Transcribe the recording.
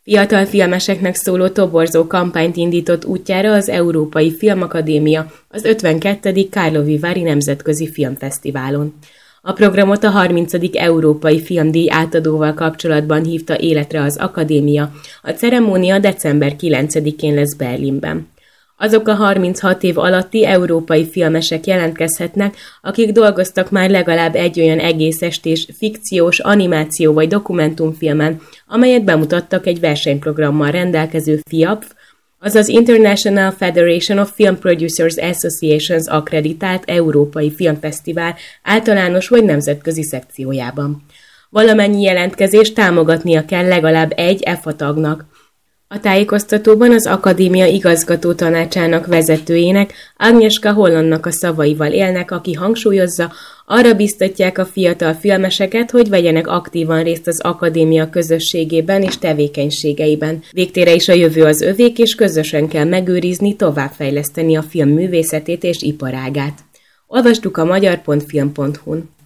Fiatal filmeseknek szóló toborzó kampányt indított útjára az Európai Filmakadémia az 52. Karlovy Vary Nemzetközi Filmfesztiválon. A programot a 30. Európai Filmdíj átadóval kapcsolatban hívta életre az akadémia, a ceremónia december 9-én lesz Berlinben. Azok a 36 év alatti európai filmesek jelentkezhetnek, akik dolgoztak már legalább egy olyan egészestés, fikciós, animáció vagy dokumentumfilmen, amelyet bemutattak egy versenyprogrammal rendelkező FIAPF, azaz International Federation of Film Producers Associations akkreditált Európai Filmfesztivál általános vagy nemzetközi szekciójában. Valamennyi jelentkezést támogatnia kell legalább egy EFA tagnak. A tájékoztatóban az akadémia igazgató tanácsának vezetőjének, Agnieszka Hollandnak a szavaival élnek, aki hangsúlyozza, arra biztatják a fiatal filmeseket, hogy vegyenek aktívan részt az akadémia közösségében és tevékenységeiben. Végtére is a jövő az övék, és közösen kell megőrizni, továbbfejleszteni a film művészetét és iparágát. Olvastuk a magyar.film.hu-n.